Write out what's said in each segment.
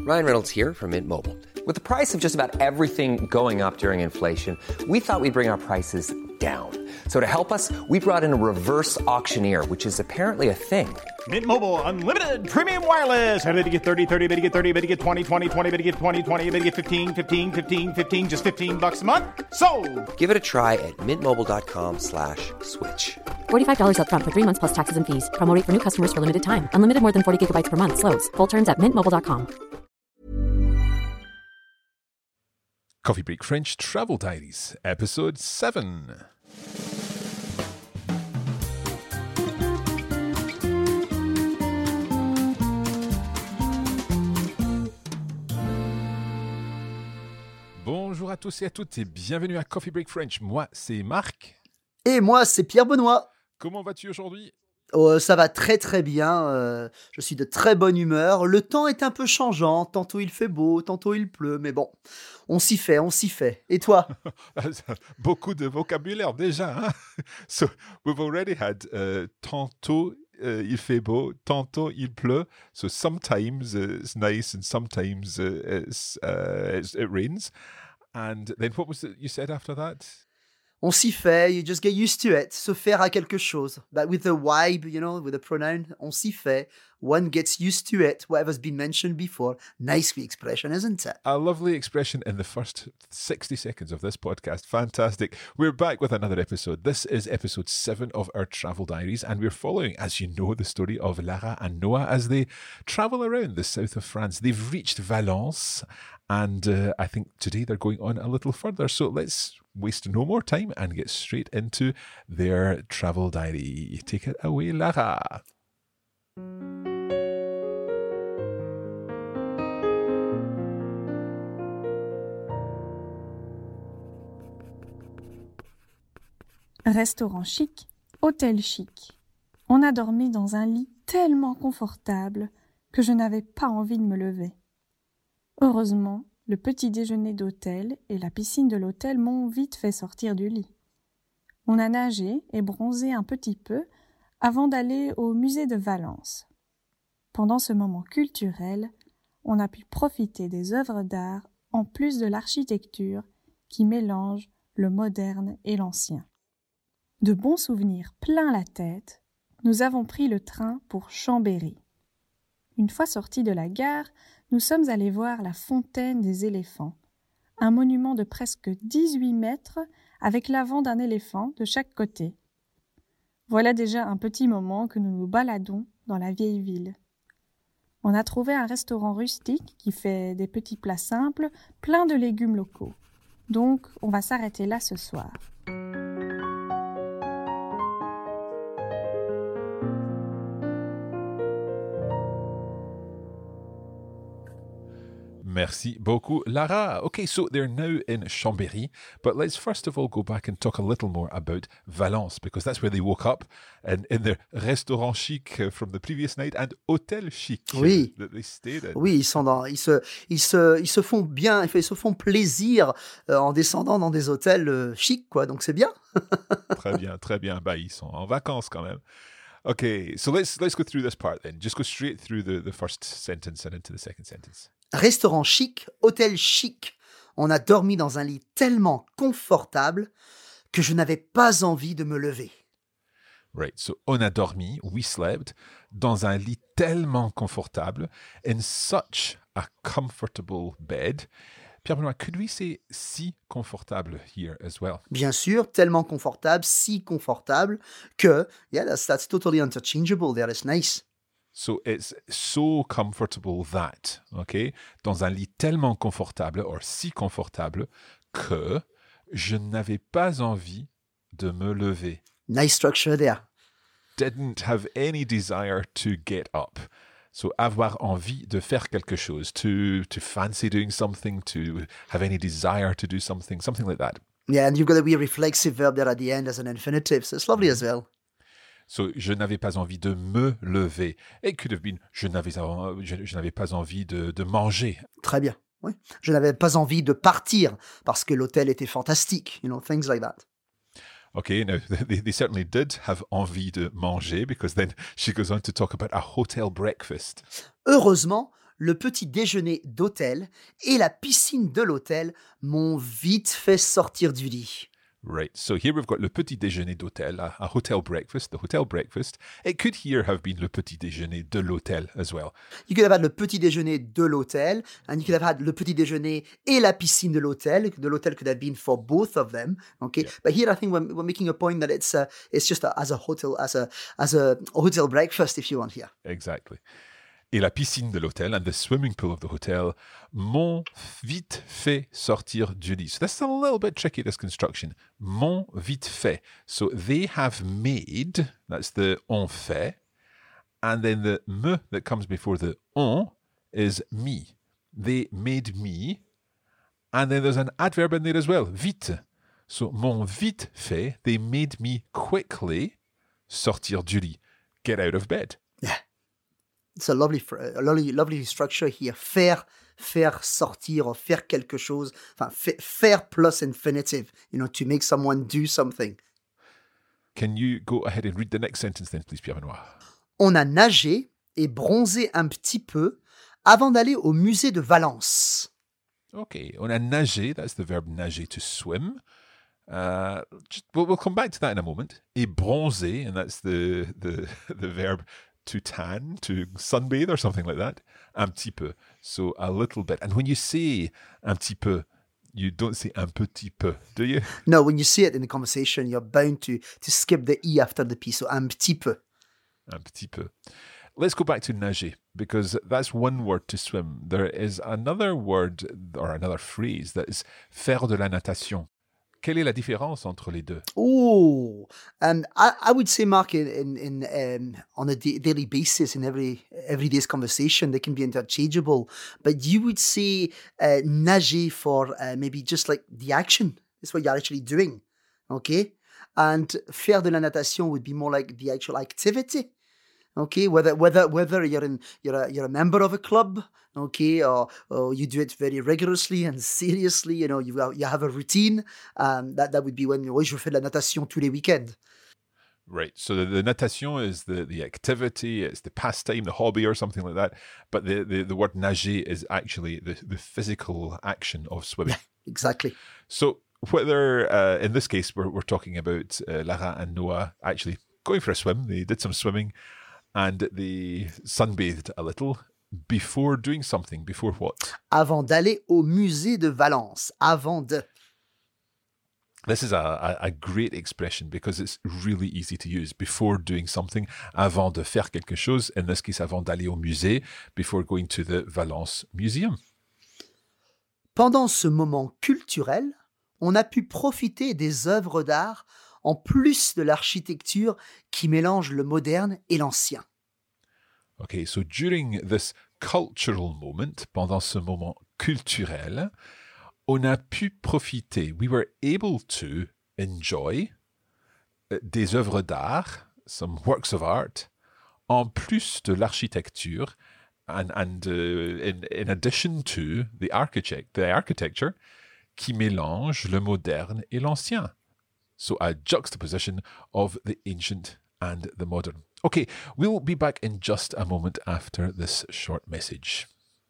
Ryan Reynolds here from Mint Mobile. With the price of just about everything going up during inflation, we thought we'd bring our prices down. So to help us, we brought in a reverse auctioneer, which is apparently a thing. Mint Mobile Unlimited Premium Wireless. How to get 30, 30, bit to get 30, bit to get 20, 20, 20, bit to get 20, 20, bit to get 15, 15, 15, 15, just $15 a month? Sold! Give it a try at mintmobile.com/switch. $45 up front for 3 months plus taxes and fees. Promo rate for new customers for limited time. Unlimited more than 40 gigabytes per month. Slows full terms at mintmobile.com. Coffee Break French Travel Diaries, Episode 7. Bonjour à tous et à toutes et bienvenue à Coffee Break French. Moi, c'est Marc. Et moi, c'est Pierre Benoît. Comment vas-tu aujourd'hui ? Ça va très très bien, je suis de très bonne humeur. Le temps est un peu changeant, tantôt il fait beau, tantôt il pleut, mais bon, on s'y fait. Et toi ? Beaucoup de vocabulaire déjà. Hein? So, we've already had tantôt il fait beau, tantôt il pleut. So sometimes it's nice and sometimes it rains. And then what was it you said after that? On s'y fait, you just get used to it, se faire à quelque chose. But with the vibe, with the pronoun, on s'y fait, one gets used to it, whatever's been mentioned before. Nice expression, isn't it? A lovely expression in the first 60 seconds of this podcast. Fantastic. We're back with another episode. This is episode 7 of our travel diaries, and we're following, as you know, the story of Lara and Noah as they travel around the south of France. They've reached Valence, and I think today they're going on a little further. So let's waste no more time and get straight into their travel diary. Take it away, Lara. Restaurant chic, hôtel chic. On a dormi dans un lit tellement confortable que je n'avais pas envie de me lever. Heureusement, le petit déjeuner d'hôtel et la piscine de l'hôtel m'ont vite fait sortir du lit. On a nagé et bronzé un petit peu avant d'aller au musée de Valence. Pendant ce moment culturel, on a pu profiter des œuvres d'art en plus de l'architecture qui mélange le moderne et l'ancien. De bons souvenirs plein la tête, nous avons pris le train pour Chambéry. Une fois sortis de la gare, nous sommes allés voir la fontaine des éléphants, un monument de presque 18 mètres avec l'avant d'un éléphant de chaque côté. Voilà déjà un petit moment que nous nous baladons dans la vieille ville. On a trouvé un restaurant rustique qui fait des petits plats simples, pleins de légumes locaux. Donc, on va s'arrêter là ce soir. Merci beaucoup, Lara. Okay, so they're now in Chambéry, but let's first of all go back and talk a little more about Valence, because that's where they woke up in their restaurant chic from the previous night and hôtel chic that they stayed in. Oui, ils se font bien, ils se font plaisir en descendant dans des hôtels chics, quoi. Donc c'est bien. Très bien, très bien. Bah, ils sont en vacances quand même. Okay, so let's go through this part then. Just go straight through the first sentence and into the second sentence. Restaurant chic, hôtel chic. On a dormi dans un lit tellement confortable que je n'avais pas envie de me lever. Right, so on a dormi, we slept, dans un lit tellement confortable, in such a comfortable bed. Pierre Benoît, could we say si confortable here as well? Bien sûr, tellement confortable, si confortable que, yeah, that's totally interchangeable there, it's nice. So it's so comfortable that, okay, dans un lit tellement confortable, or si confortable, que je n'avais pas envie de me lever. Nice structure there. Didn't have any desire to get up. So avoir envie de faire quelque chose, to fancy doing something, to have any desire to do something like that. Yeah, and you've got a wee reflexive verb there at the end as an infinitive, so it's lovely as well. So, je n'avais pas envie de me lever. It could have been, je n'avais pas envie de manger. Très bien, oui. Je n'avais pas envie de partir parce que l'hôtel était fantastique, things like that. Okay, now they certainly did have envie de manger because then she goes on to talk about a hotel breakfast. Heureusement, le petit déjeuner d'hôtel et la piscine de l'hôtel m'ont vite fait sortir du lit. Right, so here we've got le petit déjeuner d'hôtel, a hotel breakfast, the hotel breakfast. It could here have been le petit déjeuner de l'hôtel as well. You could have had le petit déjeuner de l'hôtel, and you could have had le petit déjeuner et la piscine de l'hôtel. The hotel could have been for both of them. Okay, yeah. But here I think we're making a point that it's just as a hotel breakfast, if you want here. Exactly. Et la piscine de l'hôtel and the swimming pool of the hotel m'ont vite fait sortir du lit. So this is a little bit tricky, this construction. M'ont vite fait. So they have made, that's the ont fait, and then the me that comes before the on is me. They made me, and then there's an adverb in there as well, vite. So m'ont vite fait, they made me quickly sortir du lit, get out of bed. Yeah. It's a lovely structure here. Faire sortir, or faire quelque chose. Enfin, faire plus infinitive, to make someone do something. Can you go ahead and read the next sentence then, please, Pierre Benoit? On a nagé et bronzé un petit peu avant d'aller au musée de Valence. Okay, on a nagé, that's the verb nager, to swim. We'll come back to that in a moment. Et bronzer, and that's the verb to tan, to sunbathe or something like that. Un petit peu. So a little bit. And when you say un petit peu, you don't say un petit peu, do you? No, when you say it in the conversation, you're bound to skip the E after the P. So un petit peu. Un petit peu. Let's go back to nager, because that's one word to swim. There is another word or another phrase that is faire de la natation. Quelle est la différence entre les deux? Oh, I would say, Mark, on a daily basis, in everyday's conversation, they can be interchangeable. But you would say nager for maybe just like the action. It's what you're actually doing, okay? And faire de la natation would be more like the actual activity, okay? Whether you're a member of a club, okay, or you do it very rigorously and seriously, you have a routine. That would be when je fais de la natation tous les weekends. Right. So the natation is the activity, it's the pastime, the hobby or something like that. But the word nager is actually the physical action of swimming. Yeah, exactly. So whether, in this case, we're talking about Lara and Noah actually going for a swim. They did some swimming and they sunbathed a little. Before doing something. Before what? Avant d'aller au musée de Valence. Avant de. This is a great expression because it's really easy to use. Before doing something, avant de faire quelque chose. In this case, avant d'aller au musée, before going to the Valence Museum. Pendant ce moment culturel, on a pu profiter des œuvres d'art en plus de l'architecture qui mélange le moderne et l'ancien. Okay, so during this cultural moment, pendant ce moment culturel, on a pu profiter, we were able to enjoy des œuvres d'art, some works of art, en plus de l'architecture, and in addition to the architecture, qui mélange le moderne et l'ancien. So a juxtaposition of the ancient and the modern. Okay, we'll be back in just a moment after this short message.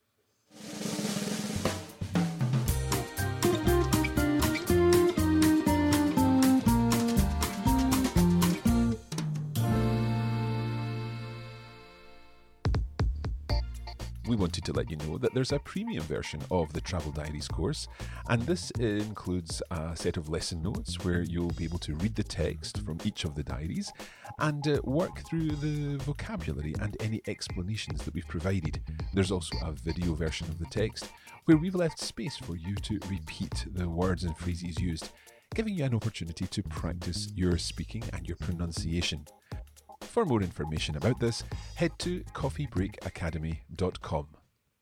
We wanted to let you know that there's a premium version of the Travel Diaries course, and this includes a set of lesson notes where you'll be able to read the text from each of the diaries and work through the vocabulary and any explanations that we've provided. There's also a video version of the text where we've left space for you to repeat the words and phrases used, giving you an opportunity to practice your speaking and your pronunciation. For more information about this, head to coffeebreakacademy.com.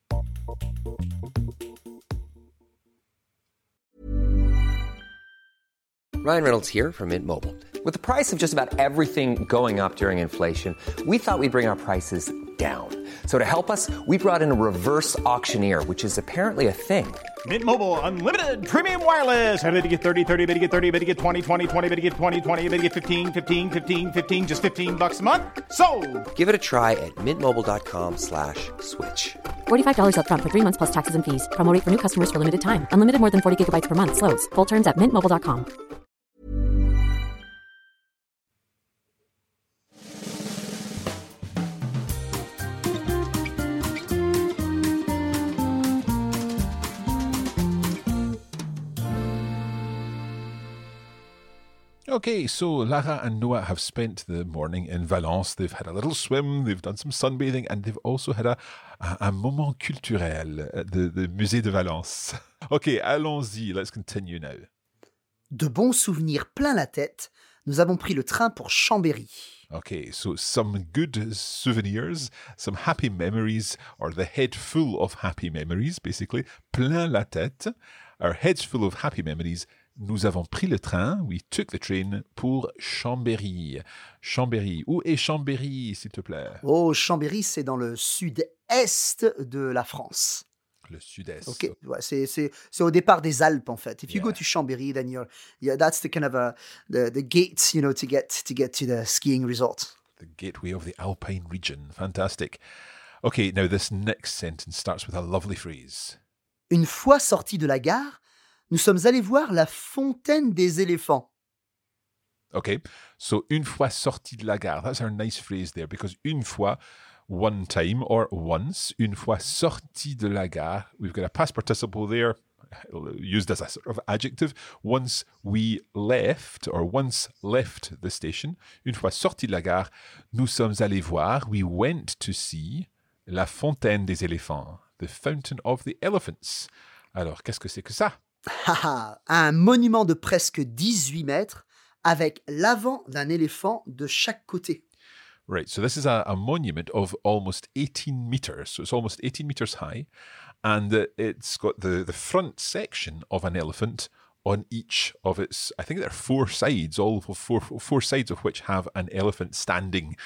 Ryan Reynolds here from Mint Mobile. With the price of just about everything going up during inflation, we thought we'd bring our prices down. So to help us, we brought in a reverse auctioneer, which is apparently a thing. Mint Mobile Unlimited Premium Wireless. How to get 30, 30, bit to get 30, bit to get 20, 20, 20, bit to get 20, 20, bit to get 15, 15, 15, 15, just $15 a month? Sold! Give it a try at mintmobile.com/switch. $45 up front for 3 months plus taxes and fees. Promo rate for new customers for limited time. Unlimited more than 40 gigabytes per month. Slows full terms at mintmobile.com. Okay, so Lara and Noah have spent the morning in Valence. They've had a little swim, they've done some sunbathing, and they've also had un moment culturel at the Musée de Valence. Okay, allons-y, let's continue now. De bons souvenirs plein la tête, nous avons pris le train pour Chambéry. Okay, so some good souvenirs, some happy memories, or the head full of happy memories, basically. Plein la tête, our heads full of happy memories. Nous avons pris le train, we took the train pour Chambéry. Chambéry, où est Chambéry, s'il te plaît? Oh, Chambéry, c'est dans le sud-est de la France. Le sud-est. Okay, ouais, c'est au départ des Alpes en fait. If you Yeah. go to Chambéry, then that's the kind of the gates, to get to the skiing resort. The gateway of the Alpine region. Fantastic. Okay, now this next sentence starts with a lovely phrase. Une fois sortis de la gare, nous sommes allés voir la fontaine des éléphants. Okay, so une fois sorti de la gare. That's our nice phrase there because une fois, one time or once. Une fois sorti de la gare. We've got a past participle there used as a sort of adjective. Once we left or once left the station. Une fois sorti de la gare, nous sommes allés voir. We went to see la fontaine des éléphants. The fountain of the elephants. Alors, qu'est-ce que c'est que ça? Un monument de presque 18 mètres avec l'avant d'un éléphant de chaque côté. Right, so this is a monument of almost 18 meters. So it's almost 18 meters high. And it's got the front section of an elephant on each of its, I think there are 4 sides, all of four sides of which have an elephant standing,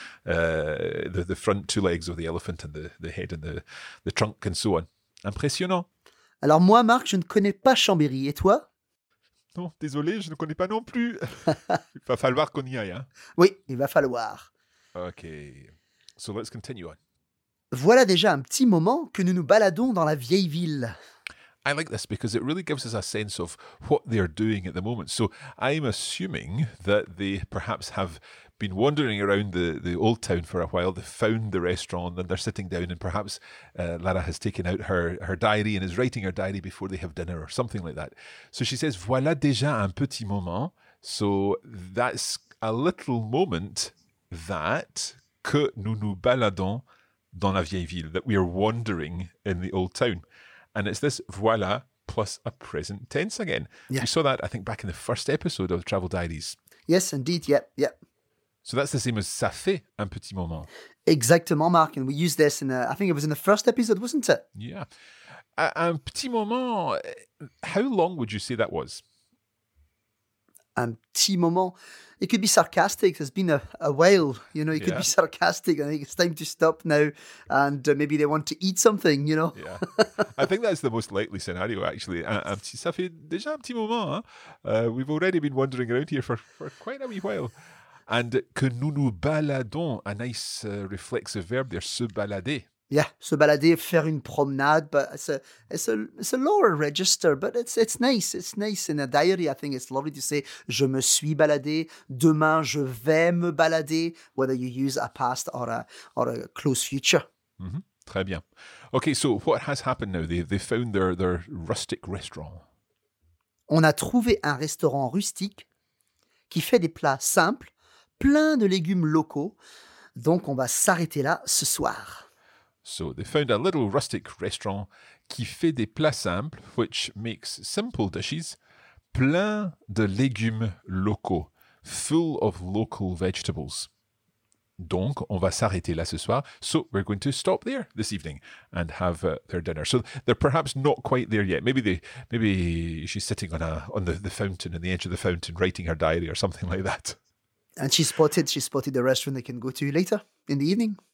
the front 2 legs of the elephant and the head and the trunk and so on. Impressionnant. Alors moi, Marc, je ne connais pas Chambéry. Et toi? Non, désolé, je ne connais pas non plus. Il va falloir qu'on y aille. Hein? Oui, il va falloir. Okay, so let's continue on. Voilà déjà un petit moment que nous nous baladons dans la vieille ville. I like this because it really gives us a sense of what they're doing at the moment. So I'm assuming that they perhaps have been wandering around the old town for a while. They found the restaurant and they're sitting down and perhaps Lara has taken out her diary and is writing her diary before they have dinner or something like that. So she says, voilà déjà un petit moment. So that's a little moment that que nous nous baladons dans la vieille ville, that we are wandering in the old town. And it's this voilà plus a present tense again. Yeah. We saw that, I think, back in the first episode of Travel Diaries. Yes, indeed, yep. So that's the same as ça fait un petit moment. Exactement, Mark. And we used this I think it was in the first episode, wasn't it? Yeah. Un petit moment, how long would you say that was? Un petit moment. It could be sarcastic. There's been a while, you could be sarcastic. I think it's time to stop now. And maybe they want to eat something, Yeah. I think that's the most likely scenario, actually. Ça fait déjà un petit moment. Hein? We've already been wandering around here for quite a wee while. And que nous nous baladons, a nice reflexive verb there, se balader. Yeah, se balader, faire une promenade, but it's a lower register, but it's nice. It's nice in a diary. I think it's lovely to say je me suis baladé. Demain, je vais me balader. Whether you use a past or a close future. Mm-hmm. Très bien. Okay, so what has happened now? They found their rustic restaurant. On a trouvé un restaurant rustique qui fait des plats simples, plein de légumes locaux. Donc, on va s'arrêter là ce soir. So they found a little rustic restaurant qui fait des plats simples, which makes simple dishes, plein de légumes locaux, full of local vegetables. Donc, on va s'arrêter là ce soir. So we're going to stop there this evening and have their dinner. So they're perhaps not quite there yet. Maybe she's sitting on the fountain, on the edge of the fountain, writing her diary or something like that. And she spotted the restaurant they can go to later in the evening.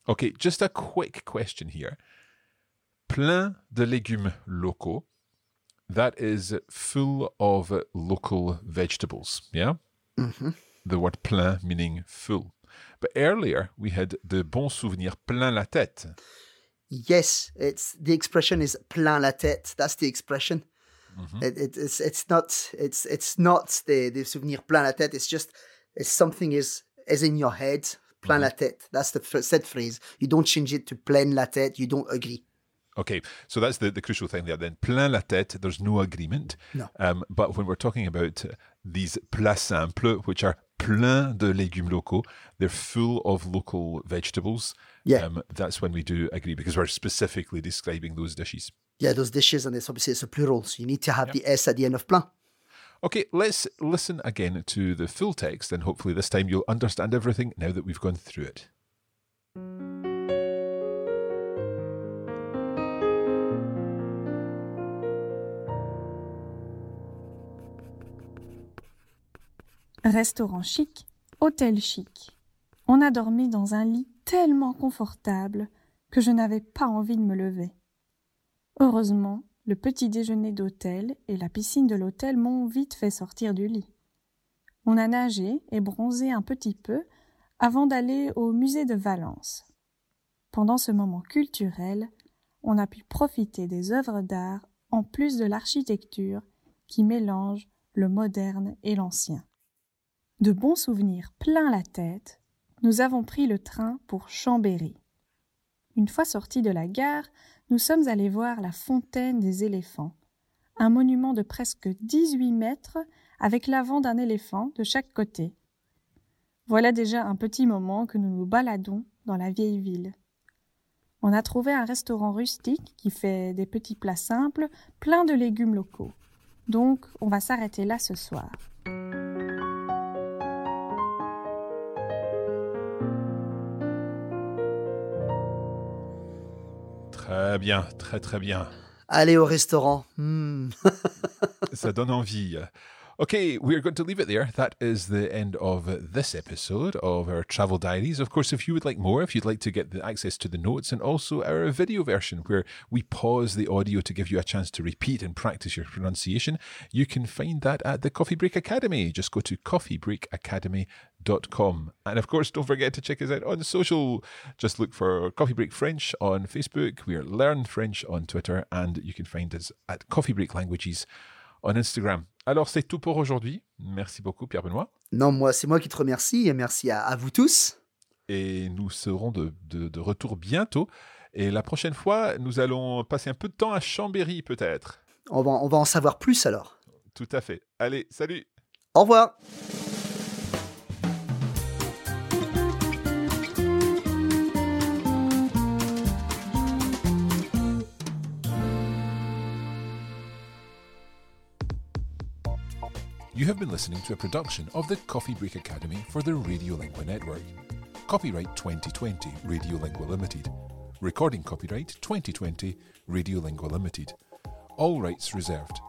Okay, just a quick question here. Plein de légumes locaux. That is full of local vegetables, yeah? Mm-hmm. The word plein meaning full. But earlier we had de bons souvenirs plein la tête. Yes, the expression is plein la tête. That's the expression. Mm-hmm. It's not the souvenir plein la tête. It's something is in your head. Plein la tête. That's the said phrase. You don't change it to plein la tête. You don't agree. Okay, so that's the crucial thing there then. Plein la tête, there's no agreement. No. But when we're talking about these plats simples, which are plein de légumes locaux, they're full of local vegetables. Yeah. That's when we do agree, because we're specifically describing those dishes. Yeah, those dishes, and it's a plural, so you need to have the S at the end of plein. Okay, let's listen again to the full text, and hopefully this time you'll understand everything now that we've gone through it. Restaurant chic, hôtel chic. On a dormi dans un lit tellement confortable que je n'avais pas envie de me lever. Heureusement, le petit déjeuner d'hôtel et la piscine de l'hôtel m'ont vite fait sortir du lit. On a nagé et bronzé un petit peu avant d'aller au musée de Valence. Pendant ce moment culturel, on a pu profiter des œuvres d'art en plus de l'architecture qui mélange le moderne et l'ancien. De bons souvenirs plein la tête, nous avons pris le train pour Chambéry. Une fois sortis de la gare, nous sommes allés voir la fontaine des éléphants, un monument de presque 18 mètres avec l'avant d'un éléphant de chaque côté. Voilà déjà un petit moment que nous nous baladons dans la vieille ville. On a trouvé un restaurant rustique qui fait des petits plats simples, pleins de légumes locaux. Donc, on va s'arrêter là ce soir. Très bien, très très bien. Allez au restaurant. Ça donne envie. Okay, we're going to leave it there. That is the end of this episode of our travel diaries. Of course, if you would like more, if you'd like to get the access to the notes and also our video version where we pause the audio to give you a chance to repeat and practice your pronunciation, you can find that at the Coffee Break Academy. Just go to coffeebreakacademy.com. And of course, don't forget to check us out on social. Just look for Coffee Break French on Facebook. We're Learn French on Twitter. And you can find us at Coffee Break Languages on Instagram. Alors, c'est tout pour aujourd'hui. Merci beaucoup, Pierre-Benoît. Non, c'est moi qui te remercie et merci à vous tous. Et nous serons de retour bientôt. Et la prochaine fois, nous allons passer un peu de temps à Chambéry, peut-être. On va en savoir plus alors. Tout à fait. Allez, salut. Au revoir. You have been listening to a production of the Coffee Break Academy for the Radiolingua Network. Copyright 2020 Radiolingua Limited. Recording copyright 2020 Radiolingua Limited. All rights reserved.